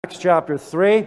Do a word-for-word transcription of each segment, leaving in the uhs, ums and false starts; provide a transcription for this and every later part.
Acts chapter three.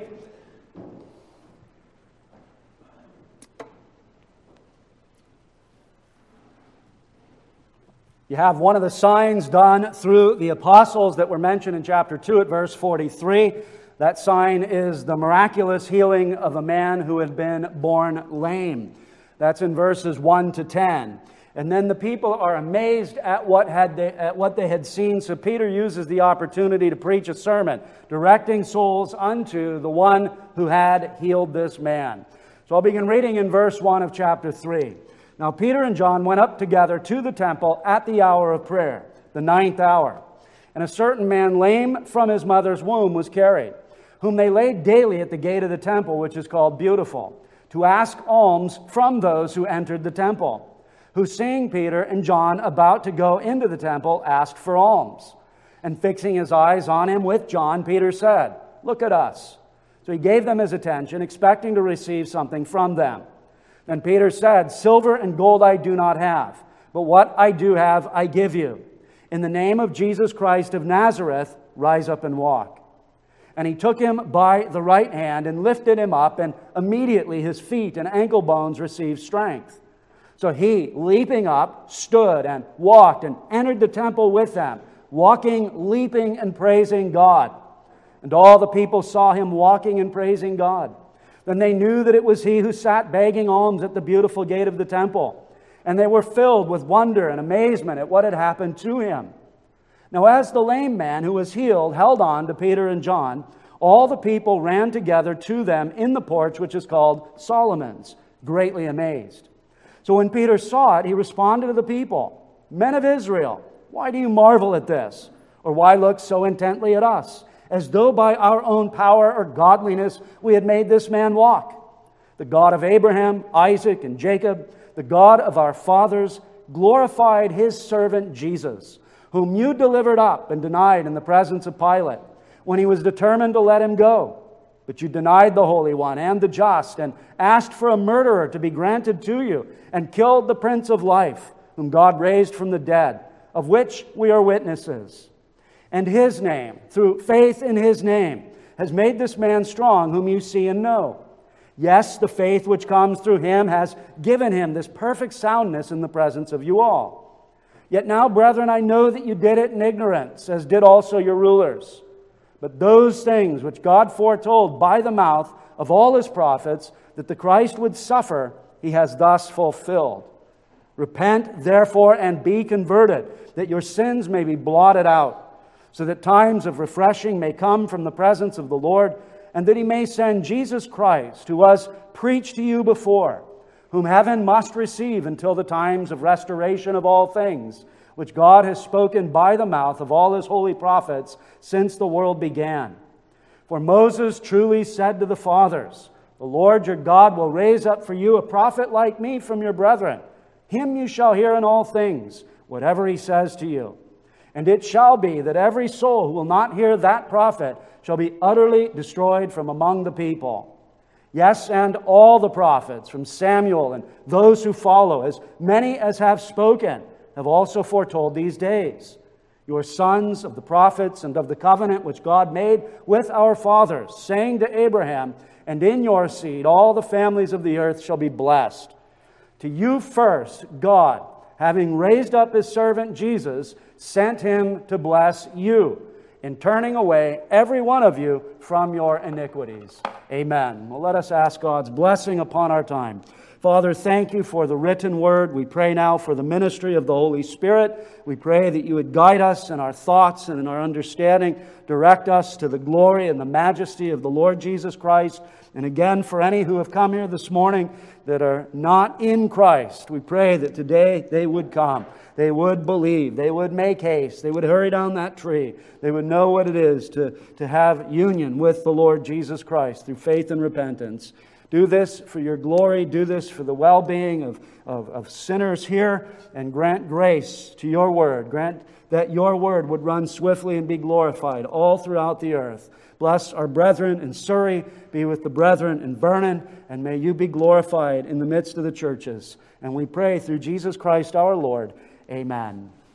You have one of the signs done through the apostles that were mentioned in chapter two at verse forty-three. That sign is the miraculous healing of a man who had been born lame. That's in verses one to ten. And then the people are amazed at what had they, at what they had seen. So Peter uses the opportunity to preach a sermon, directing souls unto the one who had healed this man. So I'll begin reading in verse one of chapter three. Now Peter and John went up together to the temple at the hour of prayer, the ninth hour. And a certain man lame from his mother's womb was carried, whom they laid daily at the gate of the temple, which is called Beautiful, to ask alms from those who entered the temple, who, seeing Peter and John about to go into the temple, asked for alms. And fixing his eyes on him with John, Peter said, "Look at us." So he gave them his attention, expecting to receive something from them. Then Peter said, "Silver and gold I do not have, but what I do have I give you. In the name of Jesus Christ of Nazareth, rise up and walk." And he took him by the right hand and lifted him up, and immediately his feet and ankle bones received strength. So he, leaping up, stood and walked and entered the temple with them, walking, leaping, and praising God. And all the people saw him walking and praising God. Then they knew that it was he who sat begging alms at the Beautiful gate of the temple. And they were filled with wonder and amazement at what had happened to him. Now as the lame man who was healed held on to Peter and John, all the people ran together to them in the porch which is called Solomon's, greatly amazed. So when Peter saw it, he responded to the people, "Men of Israel, why do you marvel at this? Or why look so intently at us, as though by our own power or godliness we had made this man walk? The God of Abraham, Isaac, and Jacob, the God of our fathers, glorified his servant Jesus, whom you delivered up and denied in the presence of Pilate, when he was determined to let him go. But you denied the Holy One and the just, and asked for a murderer to be granted to you, and killed the Prince of Life, whom God raised from the dead, of which we are witnesses. And his name, through faith in his name, has made this man strong, whom you see and know. Yes, the faith which comes through him has given him this perfect soundness in the presence of you all. Yet now, brethren, I know that you did it in ignorance, as did also your rulers. But those things which God foretold by the mouth of all his prophets, that the Christ would suffer, he has thus fulfilled. Repent, therefore, and be converted, that your sins may be blotted out, so that times of refreshing may come from the presence of the Lord, and that he may send Jesus Christ, who was preached to you before, whom heaven must receive until the times of restoration of all things, which God has spoken by the mouth of all his holy prophets since the world began. For Moses truly said to the fathers, the Lord your God will raise up for you a prophet like me from your brethren. Him you shall hear in all things, whatever he says to you. And it shall be that every soul who will not hear that prophet shall be utterly destroyed from among the people. Yes, and all the prophets, from Samuel and those who follow, as many as have spoken, have also foretold these days. Your sons of the prophets and of the covenant which God made with our fathers, saying to Abraham, and in your seed all the families of the earth shall be blessed. To you first, God, having raised up his servant Jesus, sent him to bless you, in turning away every one of you from your iniquities. Amen. Well, let us ask God's blessing upon our time. Father, thank you for the written word. We pray now for the ministry of the Holy Spirit. We pray that you would guide us in our thoughts and in our understanding, direct us to the glory and the majesty of the Lord Jesus Christ. And again, for any who have come here this morning that are not in Christ, we pray that today they would come. They would believe. They would make haste. They would hurry down that tree. They would know what it is to, to have union with the Lord Jesus Christ through faith and repentance. Do this for your glory. Do this for the well-being of, of, of sinners here. And grant grace to your word. Grant that your word would run swiftly and be glorified all throughout the earth. Bless our brethren in Surrey. Be with the brethren in Vernon. And may you be glorified in the midst of the churches. And we pray through Jesus Christ our Lord. Amen.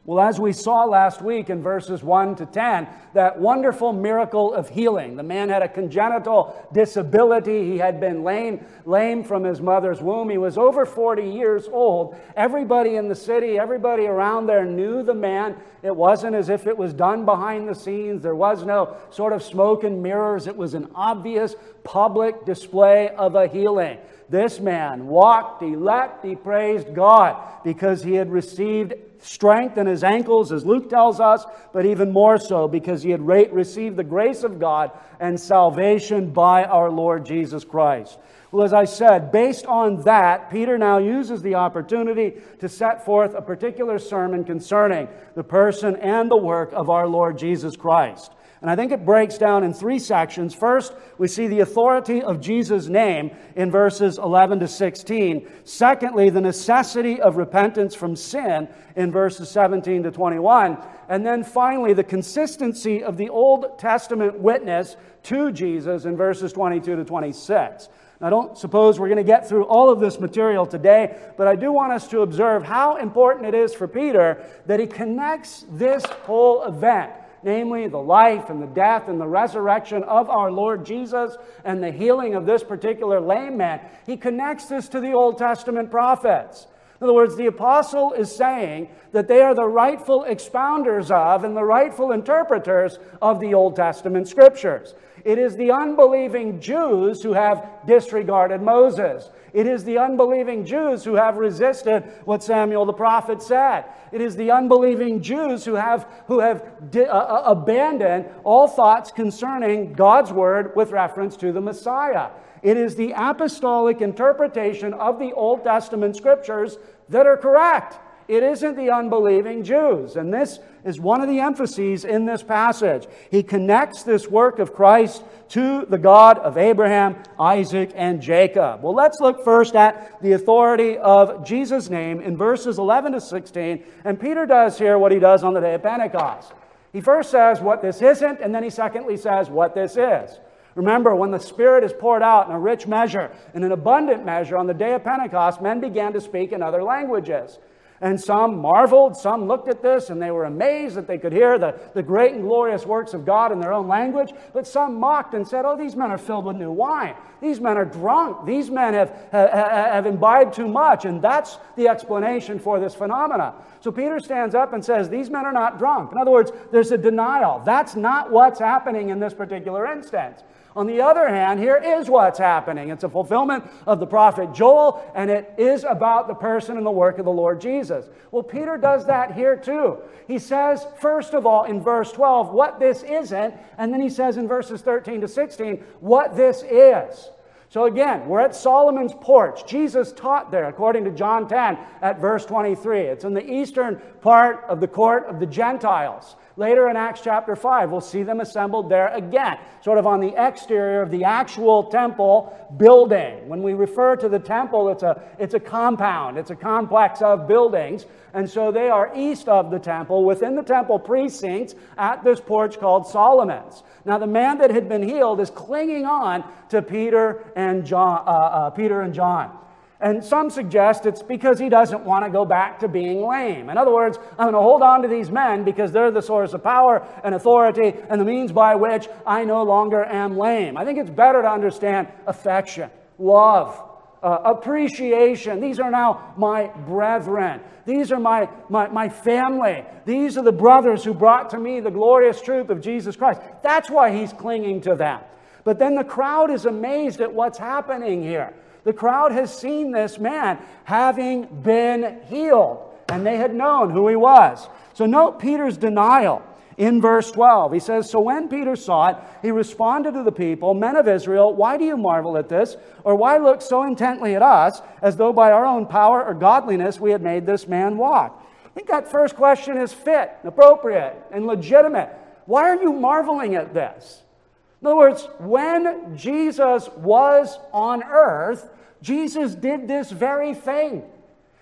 Well, as we saw last week in verses one to ten, that wonderful miracle of healing. The man had a congenital disability. He had been lame, lame from his mother's womb. He was over forty years old. Everybody in the city, everybody around there knew the man. It wasn't as if it was done behind the scenes. There was no sort of smoke and mirrors. It was an obvious public display of a healing. This man walked, he leapt, he praised God because he had received strength in his ankles, as Luke tells us, but even more so because he had re- received the grace of God and salvation by our Lord Jesus Christ. Well, as I said, based on that, Peter now uses the opportunity to set forth a particular sermon concerning the person and the work of our Lord Jesus Christ. And I think it breaks down in three sections. First, we see the authority of Jesus' name in verses eleven to sixteen. Secondly, the necessity of repentance from sin in verses seventeen to twenty-one. And then finally, the consistency of the Old Testament witness to Jesus in verses twenty-two to twenty-six. I don't suppose we're going to get through all of this material today, but I do want us to observe how important it is for Peter that he connects this whole event, namely the life and the death and the resurrection of our Lord Jesus and the healing of this particular lame man. He connects this to the Old Testament prophets. In other words, the apostle is saying that they are the rightful expounders of and the rightful interpreters of the Old Testament scriptures. It is the unbelieving Jews who have disregarded Moses. It is the unbelieving Jews who have resisted what Samuel the prophet said. It is the unbelieving Jews who have, who have di- uh, abandoned all thoughts concerning God's word with reference to the Messiah. It is the apostolic interpretation of the Old Testament scriptures that are correct. It isn't the unbelieving Jews. And this is one of the emphases in this passage. He connects this work of Christ to the God of Abraham, Isaac, and Jacob. Well, let's look first at the authority of Jesus' name in verses eleven to sixteen. And Peter does here what he does on the day of Pentecost. He first says what this isn't, and then he secondly says what this is. Remember, when the Spirit is poured out in a rich measure, in an abundant measure on the day of Pentecost, men began to speak in other languages. And some marveled, some looked at this, and they were amazed that they could hear the, the great and glorious works of God in their own language. But some mocked and said, oh, these men are filled with new wine. These men are drunk. These men have, have, have imbibed too much. And that's the explanation for this phenomena. So Peter stands up and says, these men are not drunk. In other words, there's a denial. That's not what's happening in this particular instance. On the other hand, here is what's happening. It's a fulfillment of the prophet Joel, and it is about the person and the work of the Lord Jesus. Well, Peter does that here too. He says, first of all, in verse twelve, what this isn't, and then he says in verses thirteen to sixteen, what this is. So again, we're at Solomon's porch. Jesus taught there, according to John ten, at verse twenty-three. It's in the eastern part of the court of the Gentiles. Later in Acts chapter five, we'll see them assembled there again, sort of on the exterior of the actual temple building. When we refer to the temple, it's a, it's a compound. It's a complex of buildings. And so they are east of the temple, within the temple precincts, at this porch called Solomon's. Now, the man that had been healed is clinging on to Peter and John. Uh, uh, Peter and John. And some suggest it's because he doesn't want to go back to being lame. In other words, I'm going to hold on to these men because they're the source of power and authority and the means by which I no longer am lame. I think it's better to understand affection, love, uh, appreciation. These are now my brethren. These are my, my, my family. These are the brothers who brought to me the glorious truth of Jesus Christ. That's why he's clinging to them. But then the crowd is amazed at what's happening here. The crowd has seen this man having been healed, and they had known who he was. So note Peter's denial in verse twelve. He says, so when Peter saw it, he responded to the people, men of Israel, why do you marvel at this? Or why look so intently at us, as though by our own power or godliness we had made this man walk? I think that first question is fit, appropriate, and legitimate. Why are you marveling at this? In other words, when Jesus was on earth, Jesus did this very thing.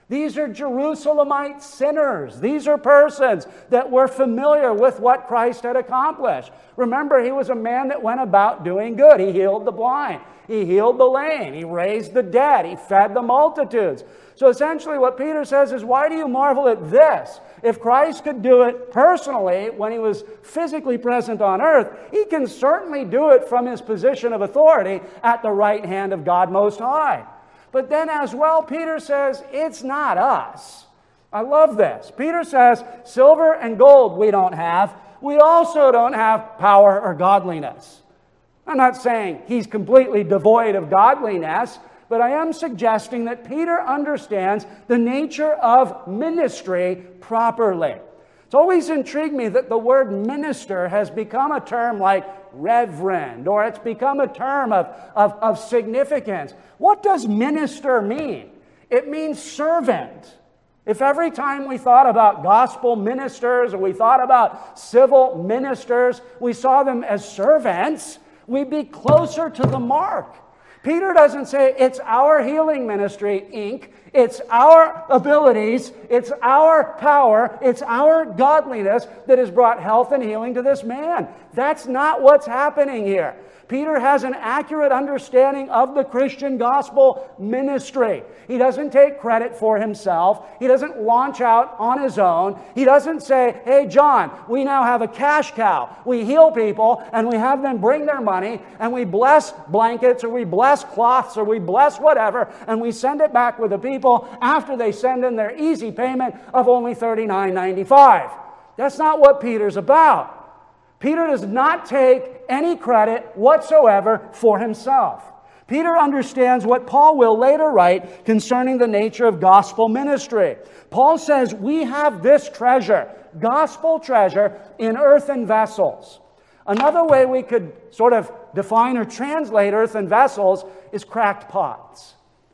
These are Jerusalemite sinners. These are persons that were familiar with what Christ had accomplished. Remember, he was a man that went about doing good. He healed the blind. He healed the lame. He raised the dead. He fed the multitudes. So essentially what Peter says is, why do you marvel at this? If Christ could do it personally when he was physically present on earth, he can certainly do it from his position of authority at the right hand of God Most High. But then as well, Peter says, it's not us. I love this. Peter says, silver and gold we don't have. We also don't have power or godliness. I'm not saying he's completely devoid of godliness, but I am suggesting that Peter understands the nature of ministry properly. It's always intrigued me that the word minister has become a term like reverend, or it's become a term of, of, of significance. What does minister mean? It means servant. If every time we thought about gospel ministers or we thought about civil ministers, we saw them as servants, we'd be closer to the mark. Peter doesn't say it's our healing ministry, Incorporated. It's our abilities, it's our power, it's our godliness that has brought health and healing to this man. That's not what's happening here. Peter has an accurate understanding of the Christian gospel ministry. He doesn't take credit for himself. He doesn't launch out on his own. He doesn't say, hey, John, we now have a cash cow. We heal people and we have them bring their money and we bless blankets or we bless cloths or we bless whatever and we send it back with the people after they send in their easy payment of only thirty-nine ninety-five. That's not what Peter's about. Peter does not take any credit whatsoever for himself. Peter understands what Paul will later write concerning the nature of gospel ministry. Paul says, we have this treasure, gospel treasure, in earthen vessels. Another way we could sort of define or translate earthen vessels is cracked pots.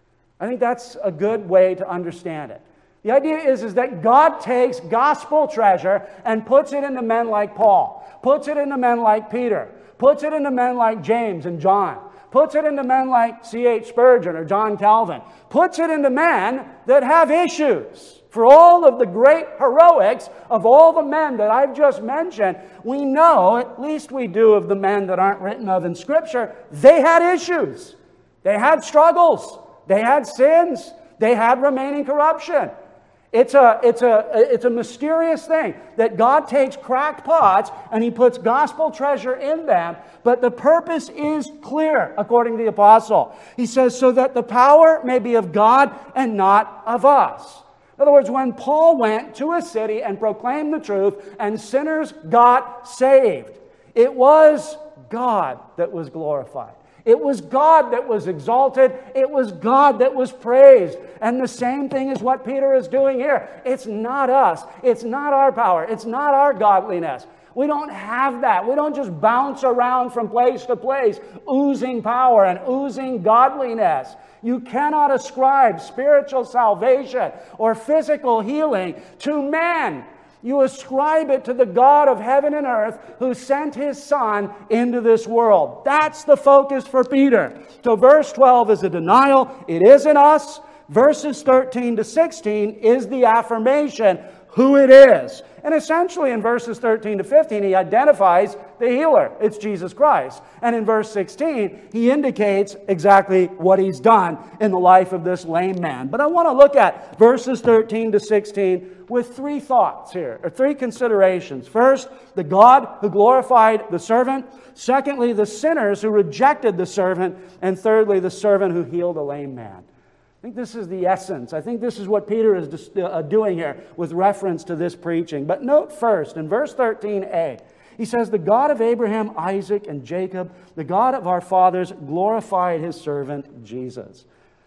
I think that's a good way to understand it. The idea is, is that God takes gospel treasure and puts it into men like Paul, puts it into men like Peter, puts it into men like James and John, puts it into men like C H Spurgeon or John Calvin, puts it into men that have issues. For all of the great heroics of all the men that I've just mentioned, we know, at least we do of the men that aren't written of in Scripture, they had issues. They had struggles. They had sins. They had remaining corruption. It's a, it's a, it's a mysterious thing that God takes cracked pots and He puts gospel treasure in them, but the purpose is clear, according to the apostle. He says, so that the power may be of God and not of us. In other words, when Paul went to a city and proclaimed the truth and sinners got saved, it was God that was glorified. It was God that was exalted. It was God that was praised. And the same thing is what Peter is doing here. It's not us. It's not our power. It's not our godliness. We don't have that. We don't just bounce around from place to place, oozing power and oozing godliness. You cannot ascribe spiritual salvation or physical healing to man. You ascribe it to the God of heaven and earth who sent His Son into this world. That's the focus for Peter. So verse twelve is a denial. It isn't us. Verses thirteen to sixteen is the affirmation who it is. And essentially in verses thirteen to fifteen, he identifies the healer. It's Jesus Christ. And in verse sixteen, he indicates exactly what He's done in the life of this lame man. But I want to look at verses thirteen to sixteen with three thoughts here, or three considerations. First, the God who glorified the servant. Secondly, the sinners who rejected the servant. And thirdly, the servant who healed a lame man. I think this is the essence. I think this is what Peter is doing here with reference to this preaching. But note first, in verse thirteen a, he says, the God of Abraham, Isaac, and Jacob, the God of our fathers, glorified His servant Jesus.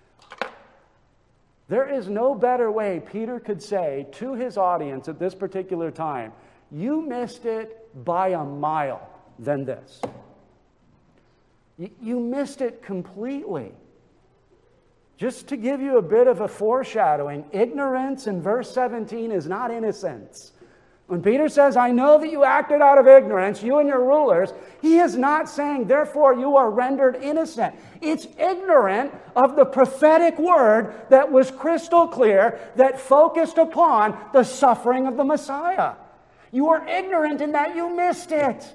There is no better way Peter could say to his audience at this particular time, you missed it by a mile, than this. You missed it completely. Just to give you a bit of a foreshadowing, ignorance in verse seventeen is not innocence. When Peter says, I know that you acted out of ignorance, you and your rulers, he is not saying, therefore you are rendered innocent. It's ignorant of the prophetic word that was crystal clear, that focused upon the suffering of the Messiah. You are ignorant in that you missed it.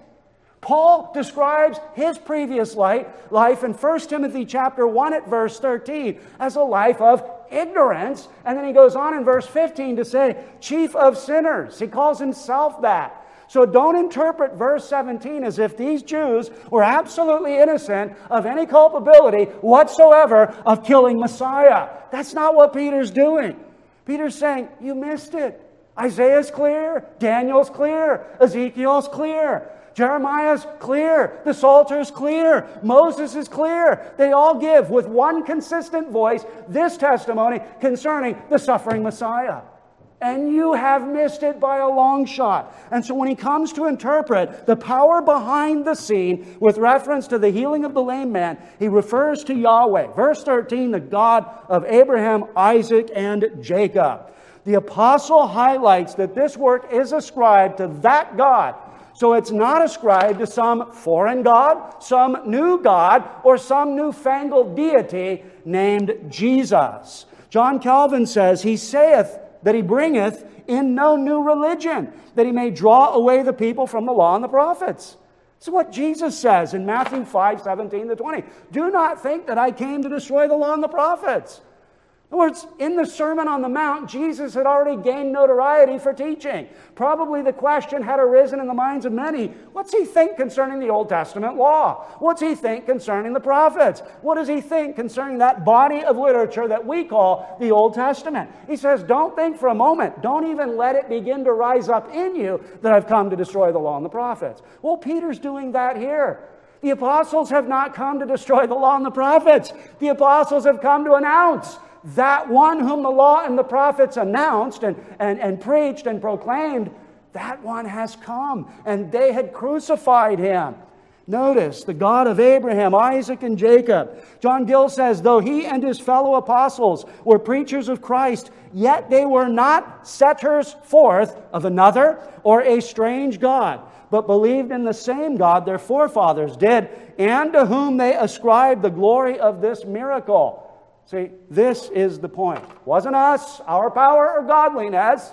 Paul describes his previous life, life in First Timothy chapter one at verse thirteen as a life of ignorance. And then he goes on in verse fifteen to say, chief of sinners. He calls himself that. So don't interpret verse seventeen as if these Jews were absolutely innocent of any culpability whatsoever of killing Messiah. That's not what Peter's doing. Peter's saying, you missed it. Isaiah's clear. Daniel's clear. Ezekiel's clear. Jeremiah's clear. The Psalter's clear. Moses is clear. They all give with one consistent voice this testimony concerning the suffering Messiah. And you have missed it by a long shot. And so when he comes to interpret the power behind the scene with reference to the healing of the lame man, he refers to Yahweh. Verse thirteen, the God of Abraham, Isaac, and Jacob. The apostle highlights that this work is ascribed to that God. So it's not ascribed to some foreign god, some new god, or some newfangled deity named Jesus. John Calvin says, he saith that he bringeth in no new religion, that he may draw away the people from the law and the prophets. This is what Jesus says in Matthew five, seventeen to twenty. Do not think that I came to destroy the law and the prophets. In other words, in the Sermon on the Mount, Jesus had already gained notoriety for teaching. Probably the question had arisen in the minds of many, what's he think concerning the Old Testament law? What's he think concerning the prophets? What does he think concerning that body of literature that we call the Old Testament? He says, don't think for a moment, don't even let it begin to rise up in you that I've come to destroy the law and the prophets. Well, Peter's doing that here. The apostles have not come to destroy the law and the prophets. The apostles have come to announce that one whom the law and the prophets announced and, and, and preached and proclaimed, that one has come, and they had crucified him. Notice, the God of Abraham, Isaac, and Jacob. John Gill says, though he and his fellow apostles were preachers of Christ, yet they were not setters forth of another or a strange God, but believed in the same God their forefathers did, and to whom they ascribed the glory of this miracle. See, this is the point. It wasn't us, our power, or godliness.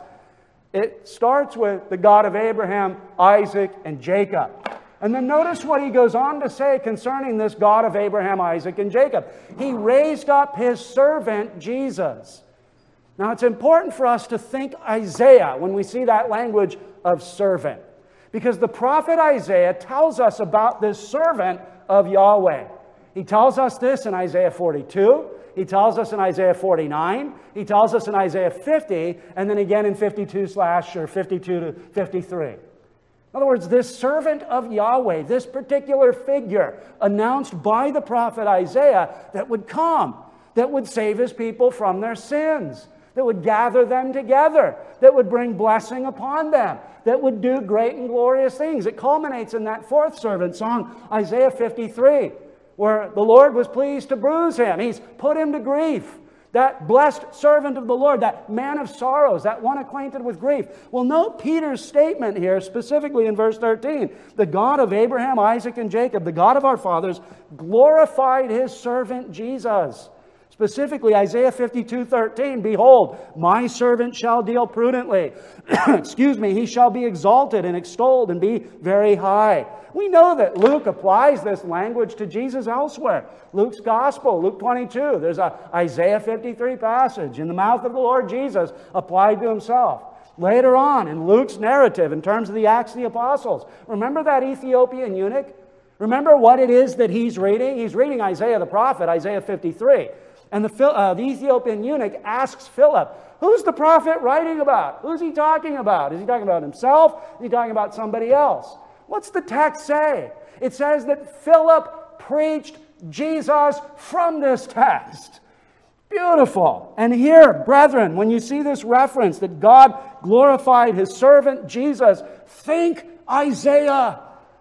It starts with the God of Abraham, Isaac, and Jacob. And then notice what he goes on to say concerning this God of Abraham, Isaac, and Jacob. He raised up his servant, Jesus. Now, it's important for us to think Isaiah when we see that language of servant, because the prophet Isaiah tells us about this servant of Yahweh. He tells us this in Isaiah forty-two. He tells us in Isaiah forty-nine. He tells us in Isaiah fifty, and then again in fifty-two slash or fifty-two to fifty-three. In other words, this servant of Yahweh, this particular figure announced by the prophet Isaiah that would come, that would save his people from their sins, that would gather them together, that would bring blessing upon them, that would do great and glorious things. It culminates in that fourth servant song, Isaiah fifty-three. Where the Lord was pleased to bruise him. He's put him to grief. That blessed servant of the Lord, that man of sorrows, that one acquainted with grief. Well, note Peter's statement here, specifically in verse thirteen. The God of Abraham, Isaac, and Jacob, the God of our fathers, glorified his servant Jesus. Specifically, Isaiah fifty-two thirteen, behold, my servant shall deal prudently. Excuse me, he shall be exalted and extolled and be very high. We know that Luke applies this language to Jesus elsewhere. Luke's Gospel, Luke twenty-two, there's a Isaiah fifty-three passage in the mouth of the Lord Jesus applied to himself. Later on in Luke's narrative, in terms of the Acts of the Apostles, remember that Ethiopian eunuch? Remember what it is that he's reading? He's reading Isaiah the prophet, Isaiah fifty-three. And the, uh, the Ethiopian eunuch asks Philip, who's the prophet writing about? Who's he talking about? Is he talking about himself? Is he talking about somebody else? What's the text say? It says that Philip preached Jesus from this text. Beautiful. And here, brethren, when you see this reference that God glorified his servant Jesus, think Isaiah.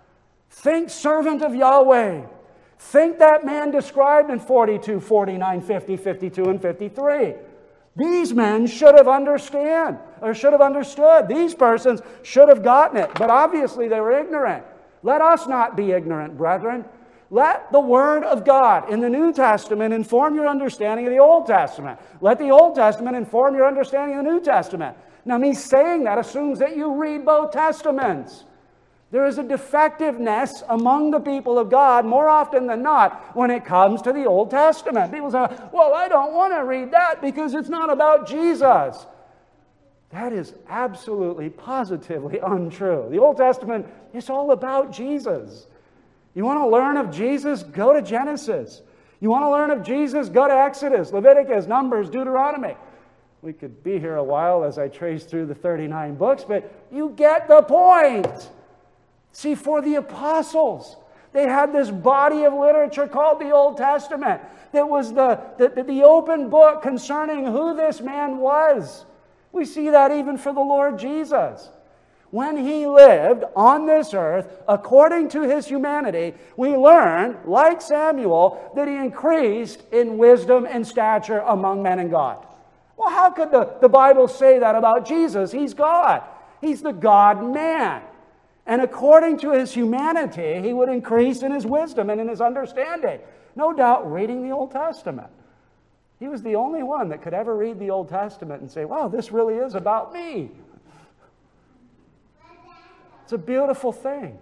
Think servant of Yahweh. Think that man described in forty-two, forty-nine, fifty, fifty-two, and fifty-three. These men should have understood or should have understood. These persons should have gotten it, but obviously they were ignorant. Let us not be ignorant, brethren. Let the Word of God in the New Testament inform your understanding of the Old Testament. Let the Old Testament inform your understanding of the New Testament. Now, me saying that assumes that you read both Testaments. There is a defectiveness among the people of God more often than not when it comes to the Old Testament. People say, well, I don't want to read that because it's not about Jesus. That is absolutely, positively untrue. The Old Testament is all about Jesus. You want to learn of Jesus? Go to Genesis. You want to learn of Jesus? Go to Exodus, Leviticus, Numbers, Deuteronomy. We could be here a while as I trace through the thirty-nine books, but you get the point. See, for the apostles, they had this body of literature called the Old Testament that was the, the, the open book concerning who this man was. We see that even for the Lord Jesus. When he lived on this earth, according to his humanity, we learn, like Samuel, that he increased in wisdom and stature among men and God. Well, how could the, the Bible say that about Jesus? He's God. He's the God-man. And according to his humanity, he would increase in his wisdom and in his understanding. No doubt reading the Old Testament. He was the only one that could ever read the Old Testament and say, wow, this really is about me. It's a beautiful thing.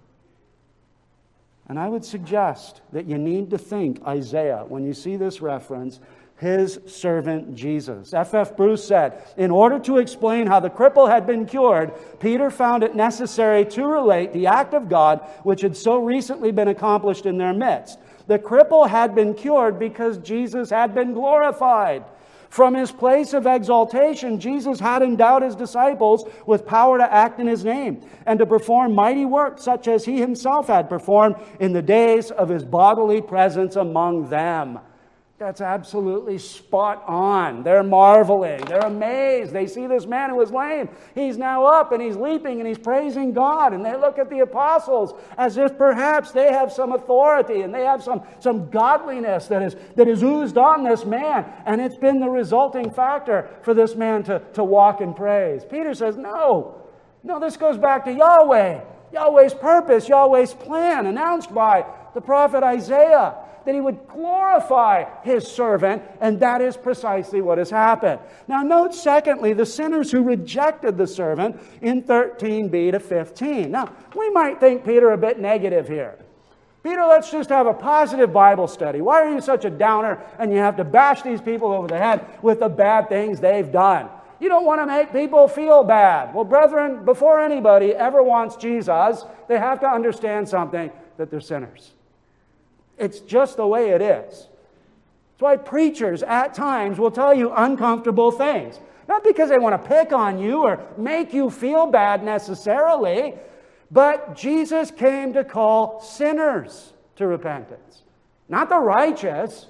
And I would suggest that you need to think Isaiah, when you see this reference, his servant Jesus. F F Bruce said, in order to explain how the cripple had been cured, Peter found it necessary to relate the act of God which had so recently been accomplished in their midst. The cripple had been cured because Jesus had been glorified. From his place of exaltation, Jesus had endowed his disciples with power to act in his name and to perform mighty works such as he himself had performed in the days of his bodily presence among them. That's absolutely spot on. They're marveling. They're amazed. They see this man who was lame. He's now up and he's leaping and he's praising God. And they look at the apostles as if perhaps they have some authority and they have some, some godliness that is, that is oozed on this man. And it's been the resulting factor for this man to, to walk in praise. Peter says, no. No, this goes back to Yahweh. Yahweh's purpose, Yahweh's plan announced by the prophet Isaiah, that he would glorify his servant, and that is precisely what has happened. Now note, secondly, the sinners who rejected the servant in thirteen b to fifteen. Now, we might think Peter a bit negative here. Peter, let's just have a positive Bible study. Why are you such a downer and you have to bash these people over the head with the bad things they've done? You don't want to make people feel bad. Well, brethren, before anybody ever wants Jesus, they have to understand something, that they're sinners. It's just the way it is. That's why preachers at times will tell you uncomfortable things. Not because they want to pick on you or make you feel bad necessarily, but Jesus came to call sinners to repentance, not the righteous.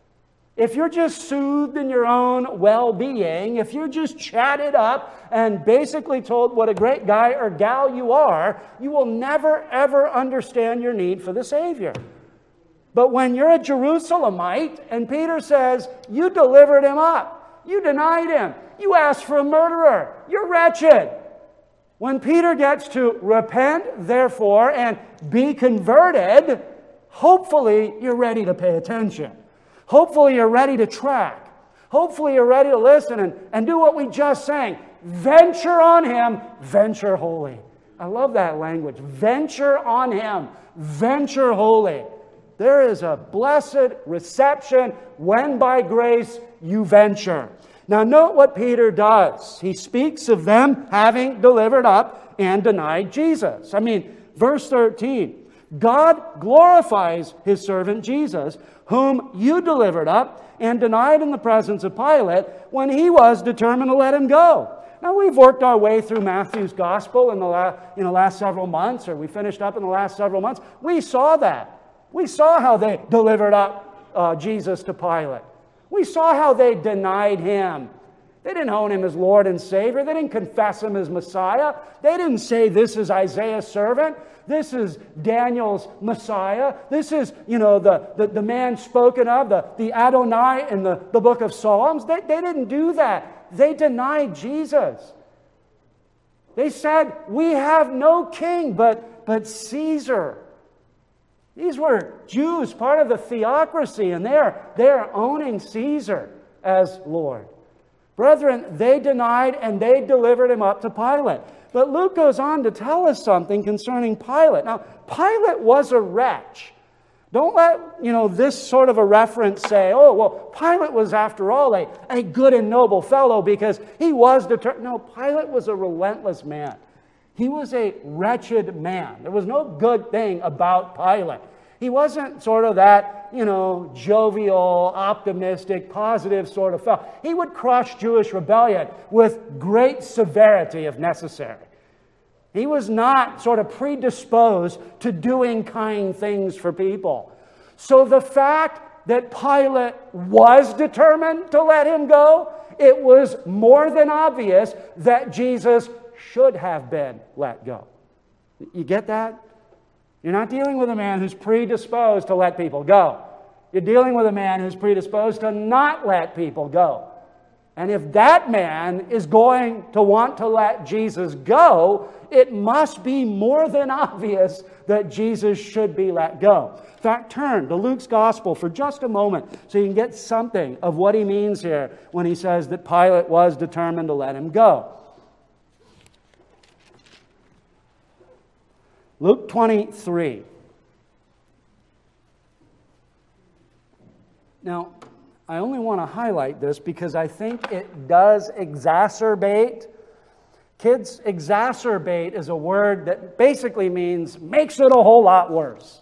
If you're just soothed in your own well-being, if you're just chatted up and basically told what a great guy or gal you are, you will never, ever understand your need for the Savior. But when you're a Jerusalemite, and Peter says, you delivered him up, you denied him, you asked for a murderer, you're wretched. When Peter gets to repent, therefore, and be converted, hopefully you're ready to pay attention. Hopefully you're ready to track. Hopefully you're ready to listen and, and do what we just sang. Venture on him, venture holy. I love that language. Venture on him, venture holy. There is a blessed reception when by grace you venture. Now note what Peter does. He speaks of them having delivered up and denied Jesus. I mean, verse thirteen. God glorifies his servant Jesus, whom you delivered up and denied in the presence of Pilate when he was determined to let him go. Now, we've worked our way through Matthew's gospel in the last, you know, last several months, or we finished up in the last several months. We saw that. We saw how they delivered up uh, Jesus to Pilate. We saw how they denied him. They didn't own him as Lord and Savior. They didn't confess him as Messiah. They didn't say, this is Isaiah's servant. This is Daniel's Messiah. This is, you know, the, the, the man spoken of, the, the Adonai in the, the book of Psalms. They, they didn't do that. They denied Jesus. They said, we have no king but, but Caesar. These were Jews, part of the theocracy, and they're, they're owning Caesar as Lord. Brethren, they denied and they delivered him up to Pilate. But Luke goes on to tell us something concerning Pilate. Now, Pilate was a wretch. Don't let, you know, this sort of a reference say, oh, well, Pilate was, after all, a, a good and noble fellow because he was determined. No, Pilate was a relentless man. He was a wretched man. There was no good thing about Pilate. He wasn't sort of that, you know, jovial, optimistic, positive sort of fellow. He would crush Jewish rebellion with great severity if necessary. He was not sort of predisposed to doing kind things for people. So the fact that Pilate was determined to let him go, it was more than obvious that Jesus should have been let go. You get that? You're not dealing with a man who's predisposed to let people go. You're dealing with a man who's predisposed to not let people go. And if that man is going to want to let Jesus go, it must be more than obvious that Jesus should be let go. In fact, turn to Luke's Gospel for just a moment so you can get something of what he means here when he says that Pilate was determined to let him go. Luke twenty-three. Now, I only want to highlight this because I think it does exacerbate. Kids, exacerbate is a word that basically means makes it a whole lot worse.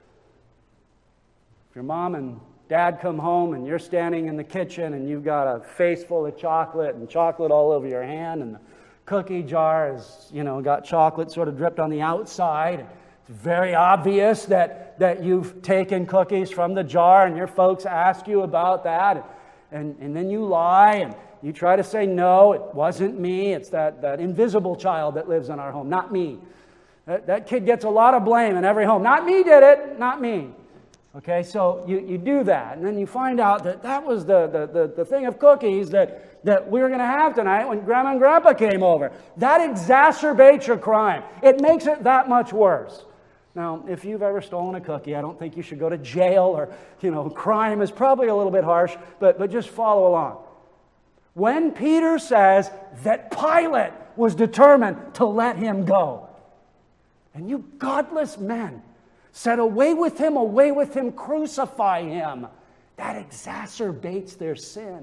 If your mom and dad come home and you're standing in the kitchen and you've got a face full of chocolate and chocolate all over your hand and the cookie jar has, you know, got chocolate sort of dripped on the outside. It's very obvious that, that you've taken cookies from the jar and your folks ask you about that. And, and then you lie and you try to say, no, it wasn't me. It's that, that invisible child that lives in our home, not me. That, that kid gets a lot of blame in every home. Not me did it, not me. Okay, so you, you do that. And then you find out that that was the, the, the, the thing of cookies that, that we were going to have tonight when Grandma and Grandpa came over. That exacerbates your crime. It makes it that much worse. Now, if you've ever stolen a cookie, I don't think you should go to jail or, you know, crime is probably a little bit harsh, but, but just follow along. When Peter says that Pilate was determined to let him go, and you godless men said, away with him, away with him, crucify him, that exacerbates their sin.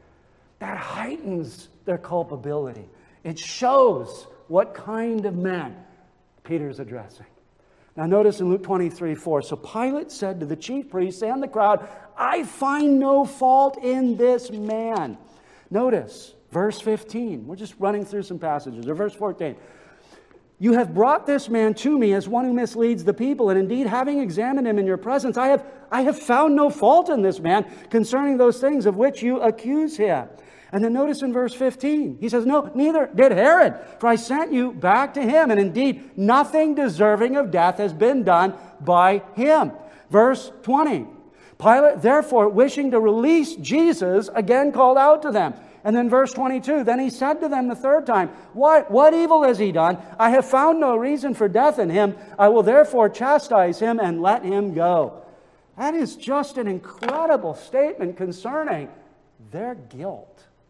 That heightens their culpability. It shows what kind of man Peter's addressing. Now notice in Luke twenty-three four, so Pilate said to the chief priests and the crowd, I find no fault in this man. Notice verse fifteen. We're just running through some passages. Or verse fourteen. You have brought this man to me as one who misleads the people, and indeed, having examined him in your presence, I have, I have found no fault in this man concerning those things of which you accuse him. And then notice in verse fifteen, he says, no, neither did Herod, for I sent you back to him, and indeed, nothing deserving of death has been done by him. Verse twenty, Pilate, therefore, wishing to release Jesus, again called out to them. And then verse twenty-two, then he said to them the third time, What, what evil has he done? I have found no reason for death in him. I will therefore chastise him and let him go. That is just an incredible statement concerning their guilt.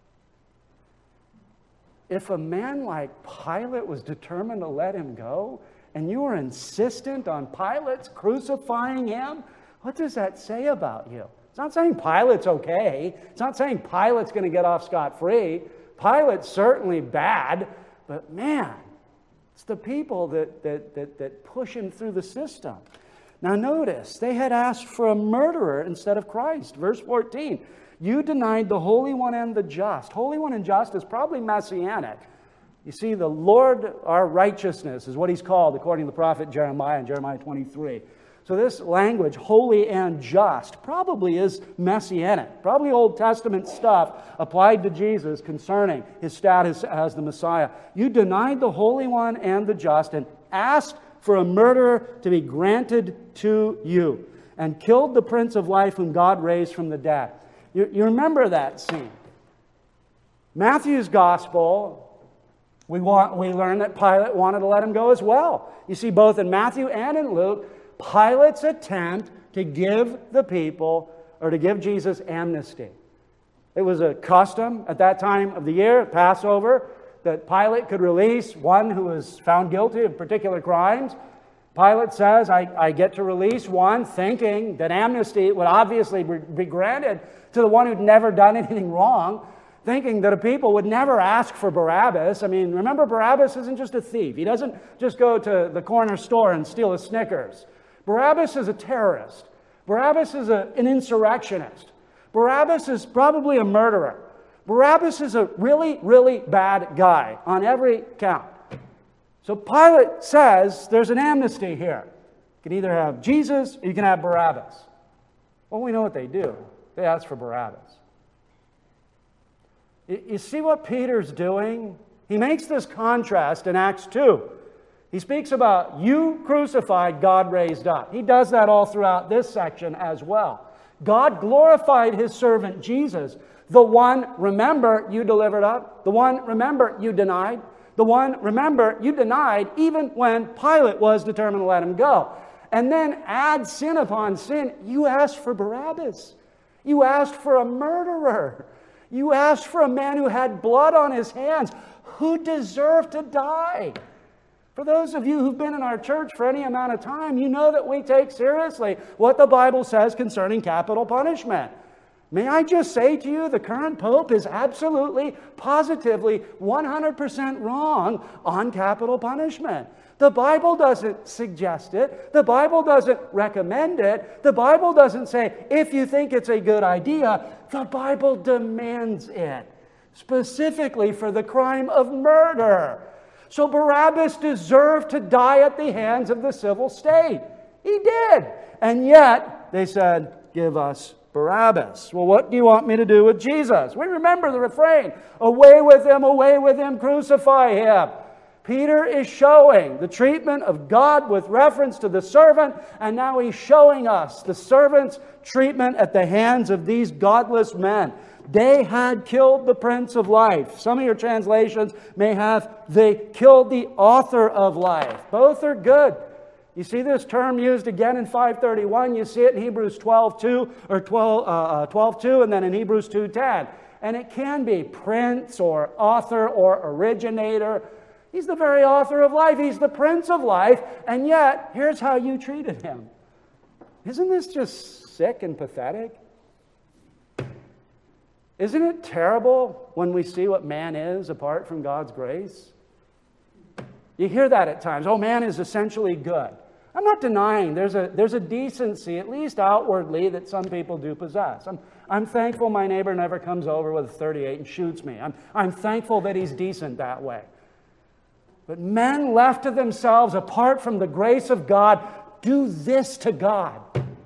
If a man like Pilate was determined to let him go, and you were insistent on Pilate's crucifying him, what does that say about you? It's not saying Pilate's okay. It's not saying Pilate's going to get off scot-free. Pilate's certainly bad, but man, it's the people that, that, that, that push him through the system. Now notice, they had asked for a murderer instead of Christ. Verse fourteen, you denied the Holy One and the Just. Holy One and Just is probably messianic. You see, the Lord, our righteousness, is what he's called according to the prophet Jeremiah in Jeremiah twenty-three. So this language, holy and just, probably is messianic. Probably Old Testament stuff applied to Jesus concerning his status as the Messiah. You denied the Holy One and the Just and asked for a murderer to be granted to you and killed the Prince of Life whom God raised from the dead. You, you remember that scene. Matthew's Gospel We, want, we learn that Pilate wanted to let him go as well. You see, both in Matthew and in Luke, Pilate's attempt to give the people, or to give Jesus amnesty. It was a custom at that time of the year, Passover, that Pilate could release one who was found guilty of particular crimes. Pilate says, I, I get to release one, thinking that amnesty would obviously be granted to the one who'd never done anything wrong, thinking that a people would never ask for Barabbas. I mean, remember, Barabbas isn't just a thief. He doesn't just go to the corner store and steal a Snickers. Barabbas is a terrorist. Barabbas is a, an insurrectionist. Barabbas is probably a murderer. Barabbas is a really, really bad guy on every count. So Pilate says there's an amnesty here. You can either have Jesus or you can have Barabbas. Well, we know what they do. They ask for Barabbas. You see what Peter's doing? He makes this contrast in Acts two. He speaks about you crucified, God raised up. He does that all throughout this section as well. God glorified His servant Jesus, the one, remember, you delivered up, the one, remember, you denied, the one, remember, you denied even when Pilate was determined to let him go. And then add sin upon sin. You asked for Barabbas. You asked for a murderer. You asked for a man who had blood on his hands, who deserved to die. For those of you who've been in our church for any amount of time, you know that we take seriously what the Bible says concerning capital punishment. May I just say to you, the current Pope is absolutely, positively, one hundred percent wrong on capital punishment. The Bible doesn't suggest it. The Bible doesn't recommend it. The Bible doesn't say, if you think it's a good idea. The Bible demands it, specifically for the crime of murder. So Barabbas deserved to die at the hands of the civil state. He did. And yet, they said, give us Barabbas. Well, what do you want me to do with Jesus? We remember the refrain, away with him, away with him, crucify him. Peter is showing the treatment of God with reference to the servant, and now he's showing us the servant's treatment at the hands of these godless men. They had killed the Prince of Life. Some of your translations may have, they killed the author of life. Both are good. You see this term used again in five thirty-one. You see it in Hebrews twelve two, or twelve two, and then in Hebrews two ten. And it can be prince or author or originator. He's the very author of life. He's the Prince of Life. And yet, here's how you treated him. Isn't this just sick and pathetic? Isn't it terrible when we see what man is apart from God's grace? You hear that at times. Oh, man is essentially good. I'm not denying there's a, there's a decency, at least outwardly, that some people do possess. I'm, I'm thankful my neighbor never comes over with a thirty-eight and shoots me. I'm, I'm thankful that he's decent that way. But men left to themselves, apart from the grace of God, do this to God.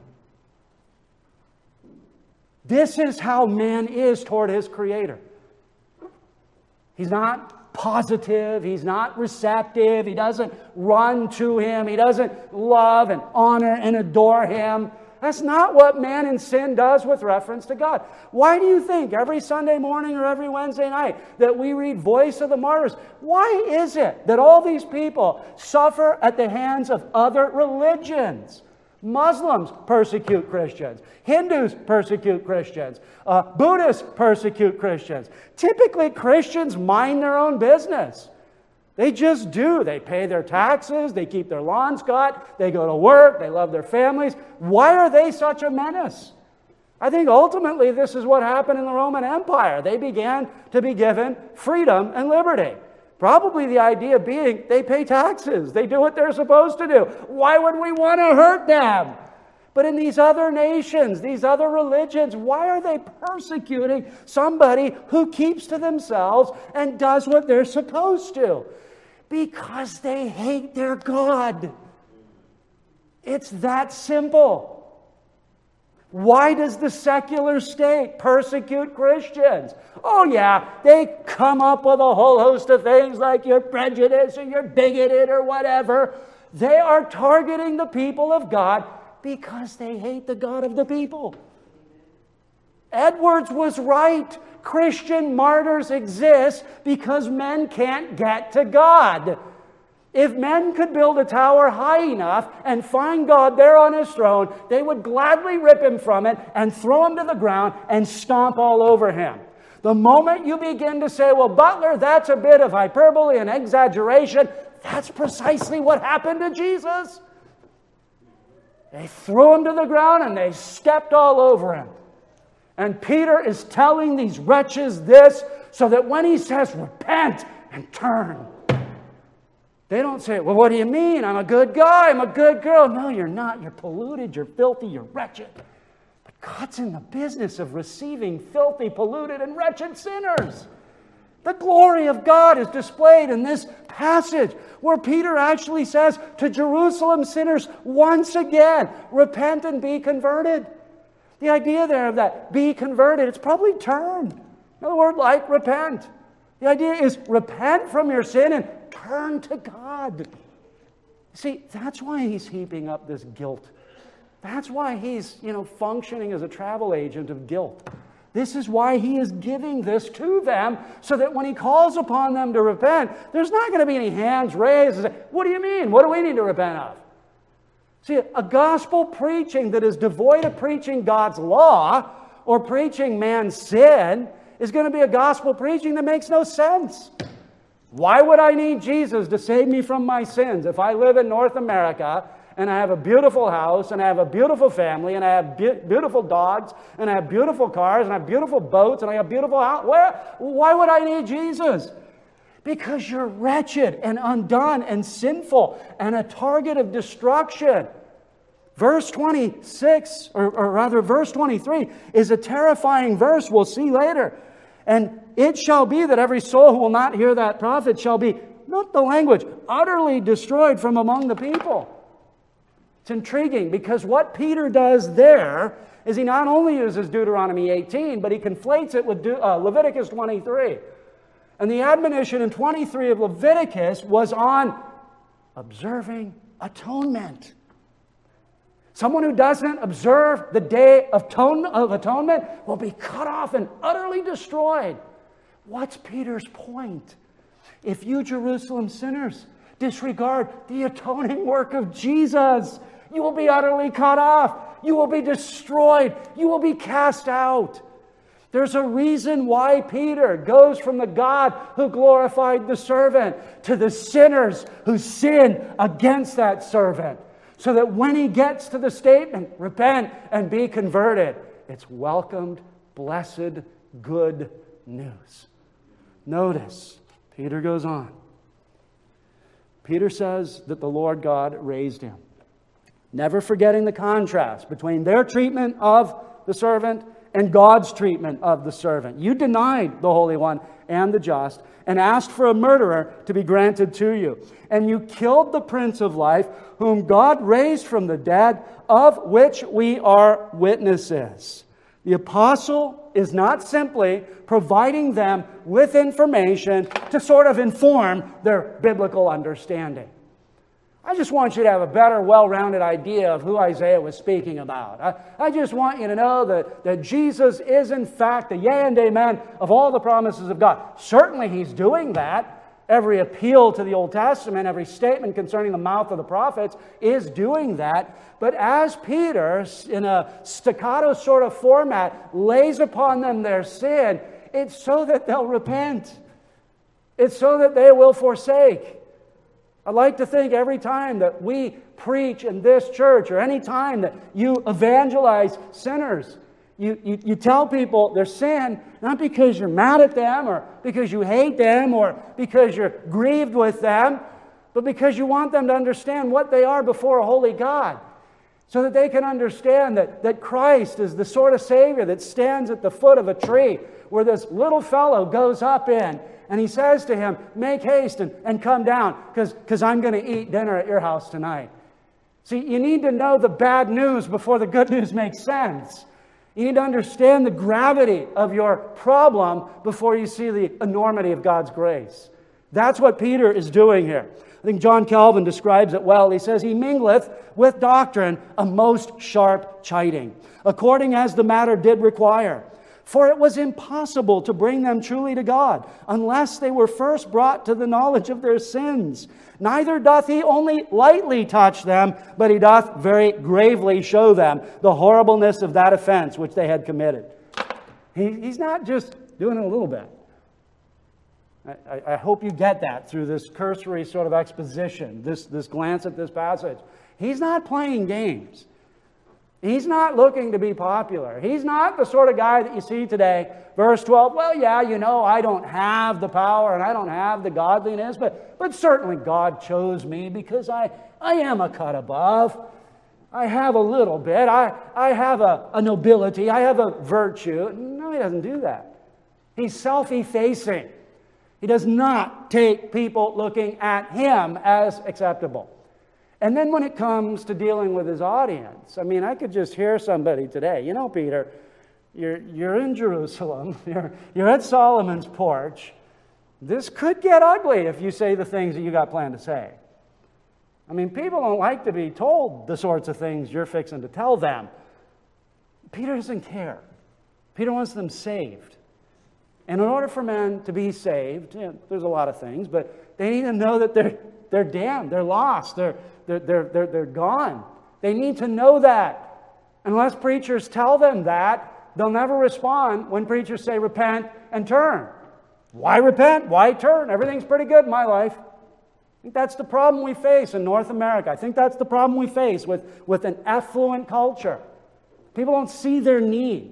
This is how man is toward his Creator. He's not positive. He's not receptive. He doesn't run to Him. He doesn't love and honor and adore Him. That's not what man in sin does with reference to God. Why do you think every Sunday morning or every Wednesday night that we read Voice of the Martyrs? Why is it that all these people suffer at the hands of other religions? Muslims persecute Christians. Hindus persecute Christians. Uh, Buddhists persecute Christians. Typically, Christians mind their own business. They just do. They pay their taxes. They keep their lawns cut. They go to work. They love their families. Why are they such a menace? I think ultimately this is what happened in the Roman Empire. They began to be given freedom and liberty. Probably the idea being they pay taxes. They do what they're supposed to do. Why would we want to hurt them? But in these other nations, these other religions, why are they persecuting somebody who keeps to themselves and does what they're supposed to? Because they hate their God. It's that simple. Why does the secular state persecute Christians? Oh yeah, they come up with a whole host of things like you're prejudiced or you're bigoted or whatever. They are targeting the people of God because they hate the God of the people. Edwards was right. Christian martyrs exist because men can't get to God. If men could build a tower high enough and find God there on His throne, they would gladly rip Him from it and throw Him to the ground and stomp all over Him. The moment you begin to say, well, Butler, that's a bit of hyperbole and exaggeration, that's precisely what happened to Jesus. They threw Him to the ground and they stepped all over Him. And Peter is telling these wretches this so that when he says, repent and turn, they don't say, well, what do you mean? I'm a good guy. I'm a good girl. No, you're not. You're polluted. You're filthy. You're wretched. But God's in the business of receiving filthy, polluted, and wretched sinners. The glory of God is displayed in this passage where Peter actually says to Jerusalem sinners once again, repent and be converted. The idea there of that be converted, it's probably turn. Another word like repent. The idea is repent from your sin and turn to God. See, that's why he's heaping up this guilt. That's why he's, you know, functioning as a travel agent of guilt. This is why he is giving this to them, so that when he calls upon them to repent, there's not going to be any hands raised and say, what do you mean? What do we need to repent of? See, a gospel preaching that is devoid of preaching God's law or preaching man's sin is going to be a gospel preaching that makes no sense. Why would I need Jesus to save me from my sins if I live in North America and I have a beautiful house and I have a beautiful family and I have be- beautiful dogs and I have beautiful cars and I have beautiful boats and I have beautiful house? Where? Why would I need Jesus? Because you're wretched and undone and sinful and a target of destruction. Verse twenty-six, or, or rather verse twenty-three, is a terrifying verse we'll see later. And it shall be that every soul who will not hear that prophet shall be, note the language, utterly destroyed from among the people. It's intriguing because what Peter does there is he not only uses Deuteronomy eighteen, but he conflates it with De- uh, Leviticus twenty-three. And the admonition in twenty-three of Leviticus was on observing atonement. Someone who doesn't observe the day of atonement will be cut off and utterly destroyed. What's Peter's point? If you Jerusalem sinners disregard the atoning work of Jesus, you will be utterly cut off. You will be destroyed. You will be cast out. There's a reason why Peter goes from the God who glorified the servant to the sinners who sin against that servant. So that when he gets to the statement, repent and be converted, it's welcomed, blessed, good news. Notice, Peter goes on. Peter says that the Lord God raised him. Never forgetting the contrast between their treatment of the servant and God's treatment of the servant. You denied the Holy One and the just and asked for a murderer to be granted to you. And you killed the Prince of Life, whom God raised from the dead, of which we are witnesses. The apostle is not simply providing them with information to sort of inform their biblical understanding. I just want you to have a better, well-rounded idea of who Isaiah was speaking about. I, I just want you to know that, that Jesus is, in fact, the yea and amen of all the promises of God. Certainly He's doing that. Every appeal to the Old Testament, every statement concerning the mouth of the prophets is doing that. But as Peter, in a staccato sort of format, lays upon them their sin, it's so that they'll repent. It's so that they will forsake. I'd like to think every time that we preach in this church or any time that you evangelize sinners, you, you, you tell people their sin, not because you're mad at them or because you hate them or because you're grieved with them, but because you want them to understand what they are before a holy God, so that they can understand that, that Christ is the sort of Savior that stands at the foot of a tree where this little fellow goes up in, and he says to him, make haste and, and come down, because I'm going to eat dinner at your house tonight. See, you need to know the bad news before the good news makes sense. You need to understand the gravity of your problem before you see the enormity of God's grace. That's what Peter is doing here. I think John Calvin describes it well. He says, he mingleth with doctrine a most sharp chiding, according as the matter did require. For it was impossible to bring them truly to God, unless they were first brought to the knowledge of their sins. Neither doth he only lightly touch them, but he doth very gravely show them the horribleness of that offense which they had committed. He, he's not just doing it a little bit. I, I, I hope you get that through this cursory sort of exposition, this, this glance at this passage. He's not playing games. He's not looking to be popular. He's not the sort of guy that you see today. Verse twelve, well, yeah, you know, I don't have the power and I don't have the godliness, but, but certainly God chose me because I, I am a cut above. I have a little bit. I, I have a, a nobility. I have a virtue. No, he doesn't do that. He's self-effacing. He does not take people looking at him as acceptable. And then when it comes to dealing with his audience, I mean, I could just hear somebody today, you know, Peter, you're, you're in Jerusalem, you're, you're at Solomon's porch. This could get ugly if you say the things that you got planned to say. I mean, people don't like to be told the sorts of things you're fixing to tell them. Peter doesn't care. Peter wants them saved. And in order for men to be saved, you know, there's a lot of things, but they need to know that they're they're damned, they're lost, they're they're they're they're, they're gone. They need to know that. Unless preachers tell them that, they'll never respond when preachers say repent and turn. Why repent? Why turn? Everything's pretty good in my life. I think that's the problem we face in North America. I think that's the problem we face with, with an affluent culture. People don't see their need.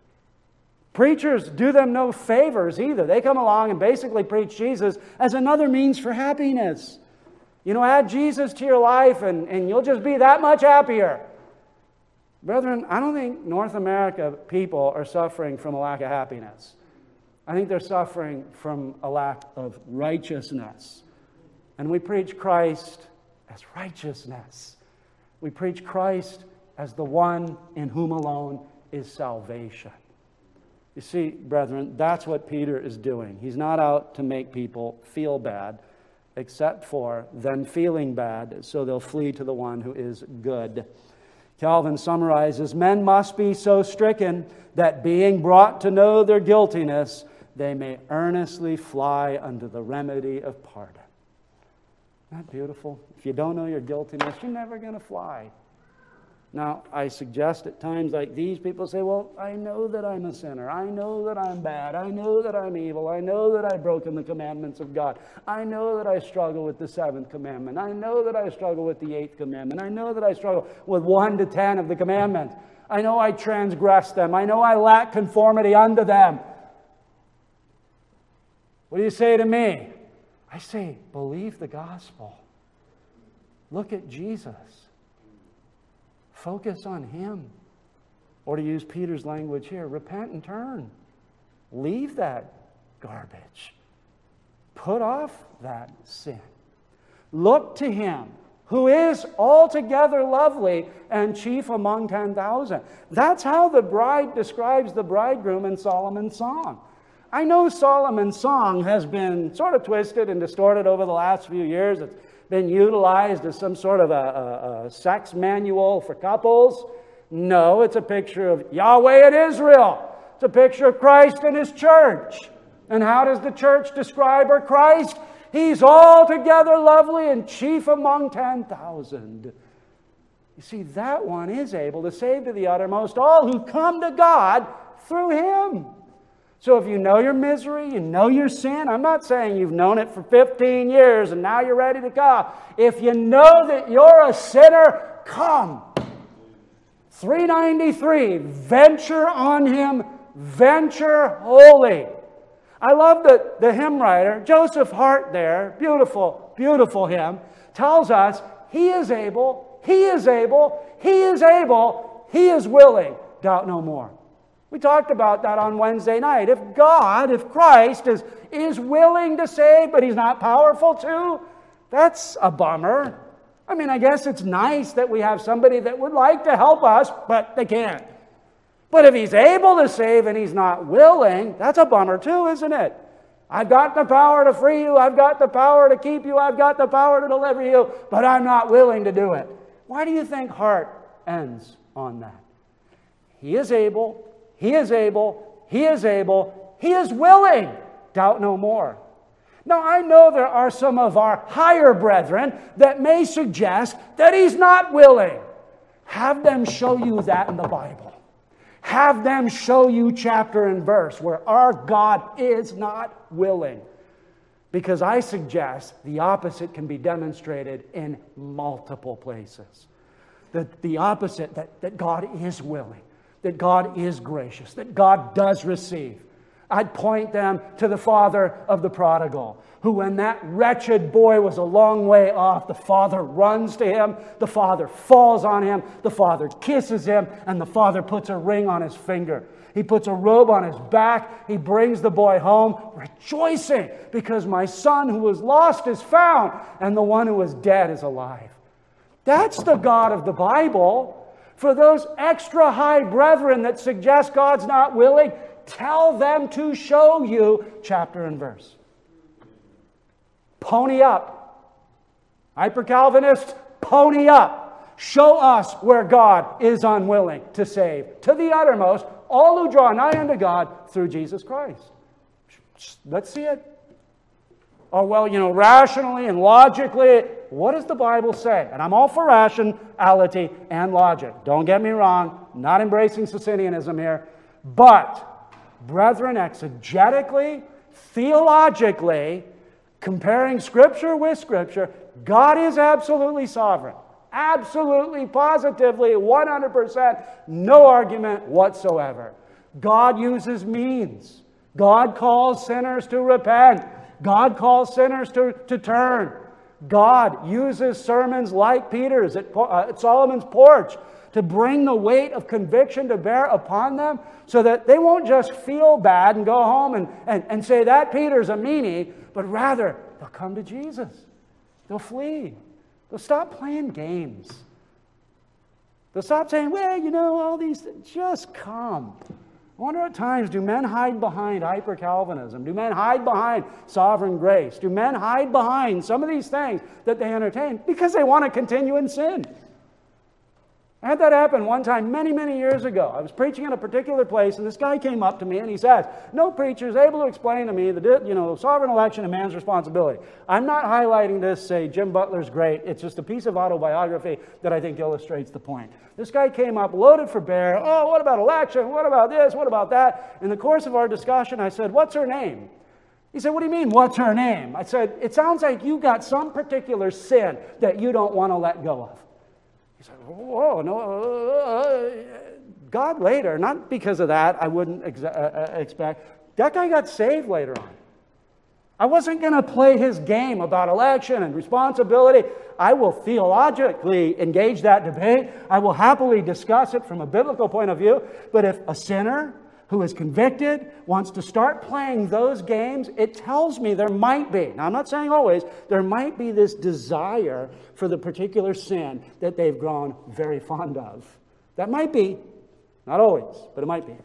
Preachers do them no favors either. They come along and basically preach Jesus as another means for happiness. You know, add Jesus to your life and, and you'll just be that much happier. Brethren, I don't think North America people are suffering from a lack of happiness. I think they're suffering from a lack of righteousness. And we preach Christ as righteousness. We preach Christ as the one in whom alone is salvation. You see, brethren, that's what Peter is doing. He's not out to make people feel bad, except for them feeling bad, so they'll flee to the one who is good. Calvin summarizes, men must be so stricken that being brought to know their guiltiness, they may earnestly fly unto the remedy of pardon. Isn't that beautiful? If you don't know your guiltiness, you're never going to fly. Now, I suggest at times like these, people say, well, I know that I'm a sinner. I know that I'm bad. I know that I'm evil. I know that I've broken the commandments of God. I know that I struggle with the seventh commandment. I know that I struggle with the eighth commandment. I know that I struggle with one to ten of the commandments. I know I transgress them. I know I lack conformity unto them. What do you say to me? I say, believe the gospel. Look at Jesus. Focus on Him. Or to use Peter's language here, repent and turn. Leave that garbage. Put off that sin. Look to Him who is altogether lovely and chief among ten thousand. That's how the bride describes the bridegroom in Solomon's song. I know Solomon's song has been sort of twisted and distorted over the last few years. It's been utilized as some sort of a, a, a sex manual for couples. No, it's a picture of Yahweh and Israel. It's a picture of Christ and His church. And how does the church describe her Christ? He's altogether lovely and chief among ten thousand. You see, that one is able to save to the uttermost all who come to God through Him. So if you know your misery, you know your sin, I'm not saying you've known it for fifteen years and now you're ready to go. If you know that you're a sinner, come. three ninety-three, venture on Him, venture holy. I love that the hymn writer, Joseph Hart there, beautiful, beautiful hymn, tells us He is able, He is able, He is able, He is willing, doubt no more. We talked about that on Wednesday night. If God, if Christ is, is willing to save, but He's not powerful to, that's a bummer. I mean, I guess it's nice that we have somebody that would like to help us, but they can't. But if He's able to save and He's not willing, that's a bummer too, isn't it? I've got the power to free you. I've got the power to keep you. I've got the power to deliver you, but I'm not willing to do it. Why do you think Hart ends on that? He is able. He is able, He is able. He is willing. Doubt no more. Now, I know there are some of our higher brethren that may suggest that He's not willing. Have them show you that in the Bible. Have them show you chapter and verse where our God is not willing. Because I suggest the opposite can be demonstrated in multiple places. The, the opposite, that, that God is willing, that God is gracious, that God does receive. I'd point them to the father of the prodigal, who when that wretched boy was a long way off, the father runs to him, the father falls on him, the father kisses him, and the father puts a ring on his finger. He puts a robe on his back. He brings the boy home, rejoicing, because my son who was lost is found, and the one who was dead is alive. That's the God of the Bible. For those extra high brethren that suggest God's not willing, tell them to show you chapter and verse. Pony up. Hyper-Calvinist, pony up. Show us where God is unwilling to save to the uttermost all who draw nigh unto God through Jesus Christ. Let's see it. Oh, well, you know, rationally and logically, what does the Bible say? And I'm all for rationality and logic. Don't get me wrong. Not embracing Socinianism here. But, brethren, exegetically, theologically, comparing Scripture with Scripture, God is absolutely sovereign. Absolutely, positively, one hundred percent, no argument whatsoever. God uses means. God calls sinners to repent. God calls sinners to, to turn. God uses sermons like Peter's at, uh, at Solomon's porch to bring the weight of conviction to bear upon them so that they won't just feel bad and go home and, and, and say that Peter's a meanie, but rather they'll come to Jesus. They'll flee. They'll stop playing games. They'll stop saying, well, you know, all these things. Just come. I wonder at times, do men hide behind hyper-Calvinism? Do men hide behind sovereign grace? Do men hide behind some of these things that they entertain because they want to continue in sin? I had that happen one time many, many years ago. I was preaching in a particular place, and this guy came up to me, and he says, no preacher is able to explain to me the you know, sovereign election and man's responsibility. I'm not highlighting this, say, Jim Butler's great. It's just a piece of autobiography that I think illustrates the point. This guy came up loaded for bear. Oh, what about election? What about this? What about that? In the course of our discussion, I said, what's her name? He said, what do you mean, what's her name? I said, it sounds like you got some particular sin that you don't want to let go of. He said, whoa, no, uh, God later, not because of that, I wouldn't ex- uh, expect. That guy got saved later on. I wasn't going to play his game about election and responsibility. I will theologically engage that debate. I will happily discuss it from a biblical point of view. But if a sinner who is convicted wants to start playing those games, it tells me there might be, now I'm not saying always, there might be this desire for the particular sin that they've grown very fond of. That might be, not always, but it might be.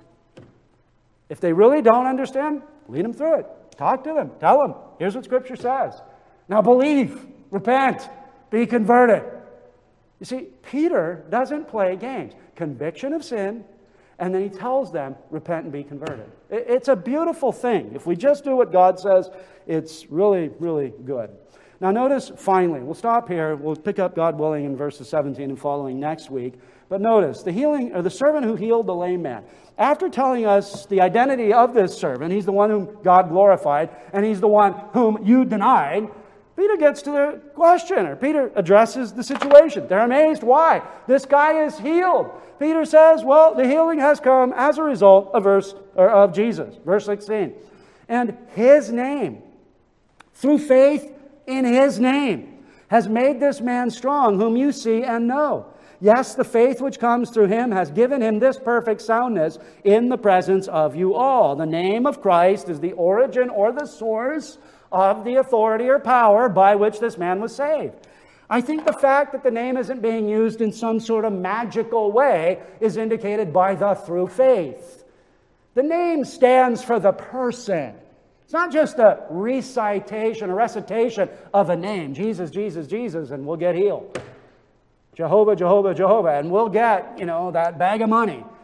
If they really don't understand, lead them through it. Talk to them. Tell them, here's what Scripture says. Now believe, repent, be converted. You see, Peter doesn't play games. Conviction of sin, and then he tells them, repent and be converted. It's a beautiful thing. If we just do what God says, it's really, really good. Now notice, finally, we'll stop here. We'll pick up, God willing, in verses seventeen and following next week. But notice, the healing, or the servant who healed the lame man. After telling us the identity of this servant, he's the one whom God glorified, and he's the one whom you denied, Peter gets to the question, or Peter addresses the situation. They're amazed. Why? This guy is healed. Peter says, well, the healing has come as a result of, verse, or of Jesus. Verse sixteen. And his name, through faith in his name, has made this man strong, whom you see and know. Yes, the faith which comes through him has given him this perfect soundness in the presence of you all. The name of Christ is the origin or the source of the authority or power by which this man was saved. I think the fact that the name isn't being used in some sort of magical way is indicated by the through faith. The name stands for the person. It's not just a recitation, a recitation of a name. Jesus, Jesus, Jesus, and we'll get healed. Jehovah, Jehovah, Jehovah, and we'll get, you know, that bag of money.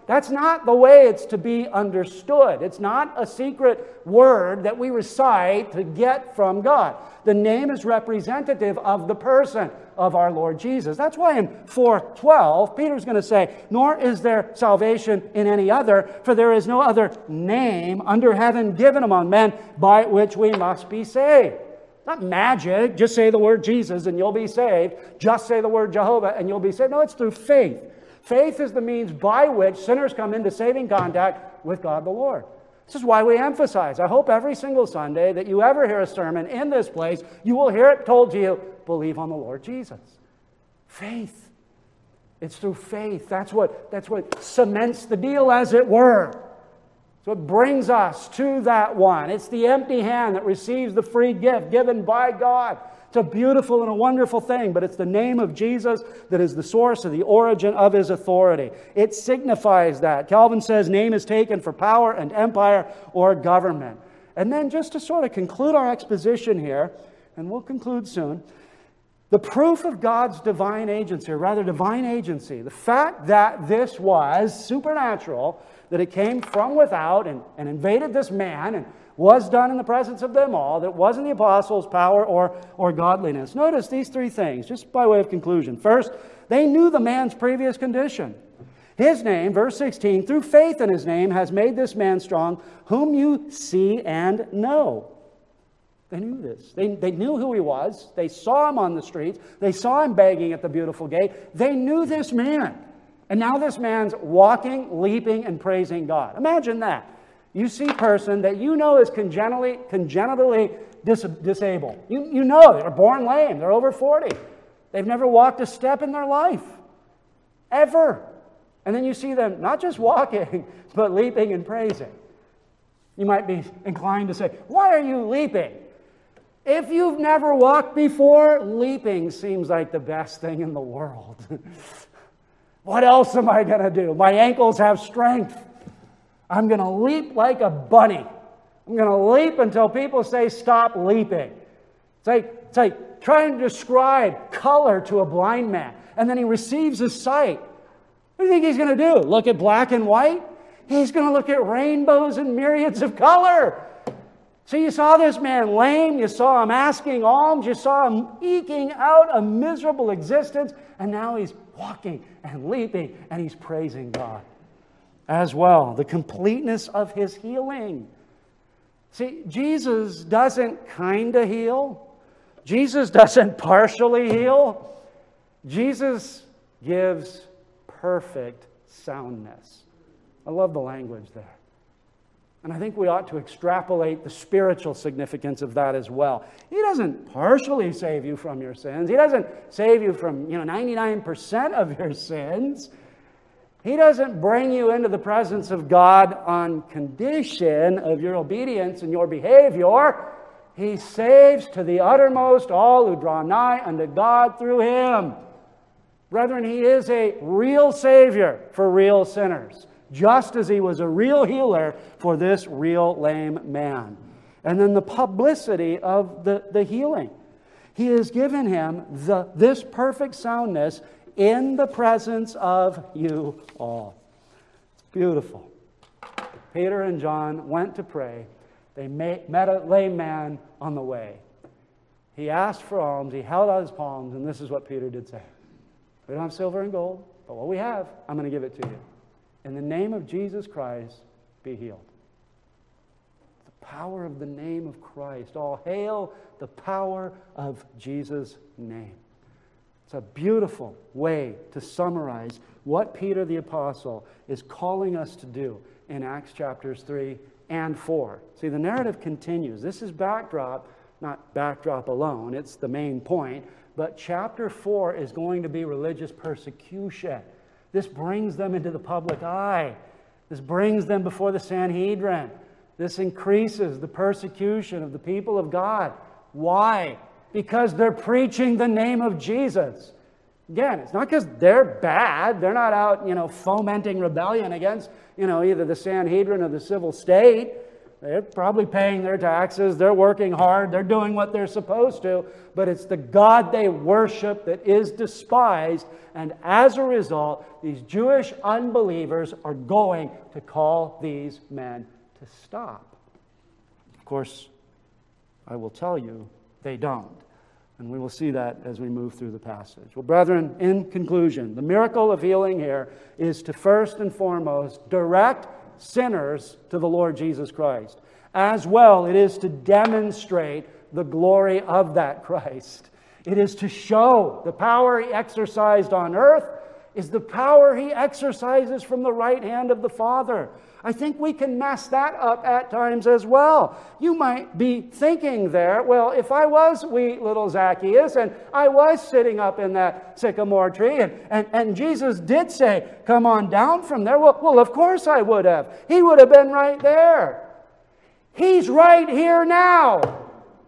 That's not the way it's to be understood. It's not a secret word that we recite to get from God. The name is representative of the person of our Lord Jesus. That's why in four twelve, Peter's going to say, "Nor is there salvation in any other, for there is no other name under heaven given among men by which we must be saved." Not magic, just say the word Jesus and you'll be saved. Just say the word Jehovah and you'll be saved. No, it's through faith. Faith is the means by which sinners come into saving contact with God the Lord. This is why we emphasize, I hope every single Sunday that you ever hear a sermon in this place, you will hear it told to you, believe on the Lord Jesus. Faith. It's through faith. That's what, that's what cements the deal, as it were. So it brings us to that one. It's the empty hand that receives the free gift given by God. It's a beautiful and a wonderful thing, but it's the name of Jesus that is the source of the origin of His authority. It signifies that. Calvin says name is taken for power and empire or government. And then just to sort of conclude our exposition here, and we'll conclude soon, the proof of God's divine agency, or rather divine agency, the fact that this was supernatural, that it came from without and, and invaded this man and was done in the presence of them all, that wasn't the apostles' power or, or godliness. Notice these three things, just by way of conclusion. First, they knew the man's previous condition. His name, verse sixteen, through faith in His name has made this man strong, whom you see and know. They knew this. They, they knew who he was. They saw him on the streets. They saw him begging at the beautiful gate. They knew this man. And now this man's walking, leaping, and praising God. Imagine that. You see a person that you know is congenitally, congenitally dis- disabled. You, you know they're born lame. They're over forty. They've never walked a step in their life. Ever. And then you see them not just walking, but leaping and praising. You might be inclined to say, why are you leaping? If you've never walked before, leaping seems like the best thing in the world. What else am I going to do? My ankles have strength. I'm going to leap like a bunny. I'm going to leap until people say, stop leaping. It's like, it's like trying to describe color to a blind man. And then he receives his sight. What do you think he's going to do? Look at black and white? He's going to look at rainbows and myriads of color. So you saw this man lame, you saw him asking alms, you saw him eking out a miserable existence, and now he's walking and leaping and he's praising God as well. The completeness of His healing. See, Jesus doesn't kind of heal. Jesus doesn't partially heal. Jesus gives perfect soundness. I love the language there. And I think we ought to extrapolate the spiritual significance of that as well. He doesn't partially save you from your sins. He doesn't save you from, you know, ninety-nine percent of your sins. He doesn't bring you into the presence of God on condition of your obedience and your behavior. He saves to the uttermost all who draw nigh unto God through Him. Brethren, He is a real Savior for real sinners, just as He was a real healer for this real lame man. And then the publicity of the, the healing. He has given him the, this perfect soundness in the presence of you all. It's beautiful. Peter and John went to pray. They met a lame man on the way. He asked for alms. He held out his palms, and this is what Peter did say. We don't have silver and gold, but what we have, I'm going to give it to you. In the name of Jesus Christ, be healed. The power of the name of Christ. All hail the power of Jesus' name. It's a beautiful way to summarize what Peter the Apostle is calling us to do in Acts chapters three and four. See, the narrative continues. This is backdrop, not backdrop alone. It's the main point. But chapter four is going to be religious persecution. This brings them into the public eye. This brings them before the Sanhedrin. This increases the persecution of the people of God. Why? Because they're preaching the name of Jesus. Again, it's not because they're bad. They're not out, you know, fomenting rebellion against, you know, either the Sanhedrin or the civil state. They're probably paying their taxes. They're working hard. They're doing what they're supposed to. But it's the God they worship that is despised. And as a result, these Jewish unbelievers are going to call these men to stop. Of course, I will tell you, they don't. And we will see that as we move through the passage. Well, brethren, in conclusion, the miracle of healing here is to first and foremost direct sinners to the Lord Jesus Christ. As well, it is to demonstrate the glory of that Christ. It is to show the power He exercised on earth is the power He exercises from the right hand of the Father. I think we can mess that up at times as well. You might be thinking there, well, if I was wee little Zacchaeus and I was sitting up in that sycamore tree and, and, and Jesus did say, come on down from there, well, well, of course I would have. He would have been right there. He's right here now.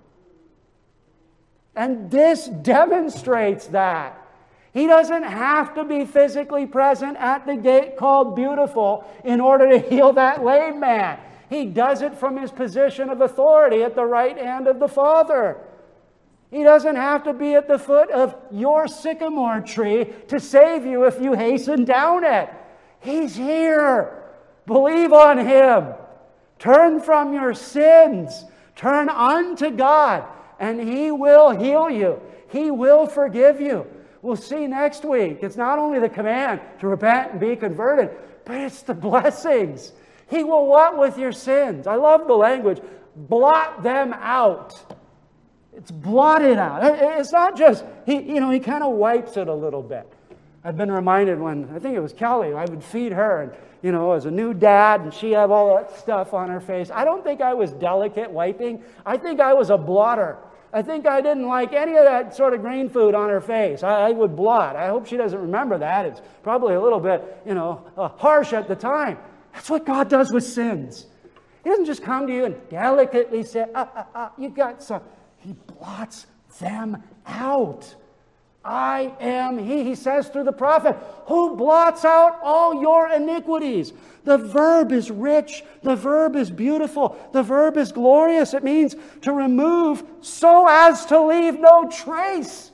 And this demonstrates that. He doesn't have to be physically present at the gate called Beautiful in order to heal that lame man. He does it from His position of authority at the right hand of the Father. He doesn't have to be at the foot of your sycamore tree to save you if you hasten down it. He's here. Believe on Him. Turn from your sins. Turn unto God, and He will heal you. He will forgive you. We'll see next week. It's not only the command to repent and be converted, but it's the blessings. He will what with your sins? I love the language. Blot them out. It's blotted out. It's not just, he, you know, He kind of wipes it a little bit. I've been reminded when, I think it was Kelly, I would feed her, and, you know, as a new dad, and she had all that stuff on her face. I don't think I was delicate wiping. I think I was a blotter. I think I didn't like any of that sort of green food on her face. I, I would blot. I hope she doesn't remember that. It's probably a little bit, you know, uh, harsh at the time. That's what God does with sins. He doesn't just come to you and delicately say, ah, ah, ah, you got some. He blots them out. I am He, He says through the prophet, who blots out all your iniquities. The verb is rich. The verb is beautiful. The verb is glorious. It means to remove so as to leave no trace.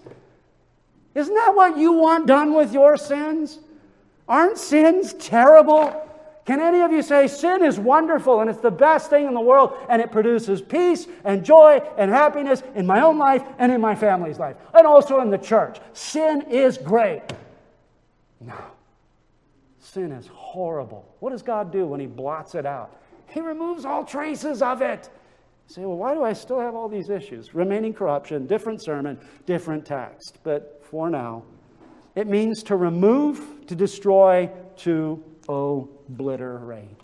Isn't that what you want done with your sins? Aren't sins terrible? Can any of you say sin is wonderful and it's the best thing in the world and it produces peace and joy and happiness in my own life and in my family's life and also in the church? Sin is great. No. Sin is horrible. What does God do when He blots it out? He removes all traces of it. You say, well, why do I still have all these issues? Remaining corruption, different sermon, different text. But for now, it means to remove, to destroy, to obliterate.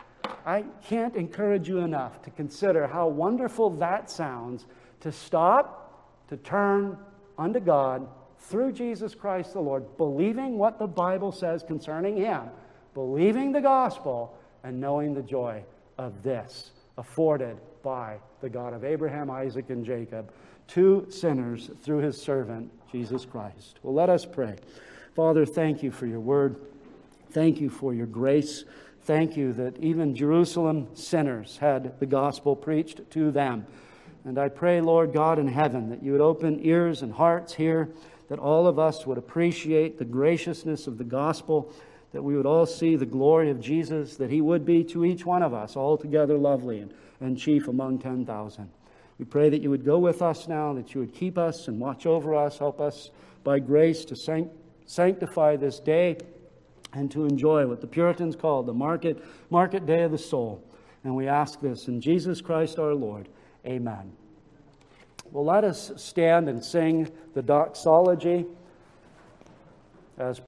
I can't encourage you enough to consider how wonderful that sounds, to stop, to turn unto God through Jesus Christ the Lord, believing what the Bible says concerning Him, believing the gospel, and knowing the joy of this afforded by the God of Abraham, Isaac, and Jacob to sinners through His servant, Jesus Christ. Well, let us pray. Father, thank You for Your word. Thank You for Your grace. Thank You that even Jerusalem sinners had the gospel preached to them. And I pray, Lord God in heaven, that You would open ears and hearts here, that all of us would appreciate the graciousness of the gospel, that we would all see the glory of Jesus, that He would be to each one of us altogether lovely and, and chief among ten thousand. We pray that You would go with us now, that You would keep us and watch over us, help us by grace to sanct- sanctify this day, and to enjoy what the Puritans called the market, market day of the soul. And we ask this in Jesus Christ our Lord. Amen. Well, let us stand and sing the doxology as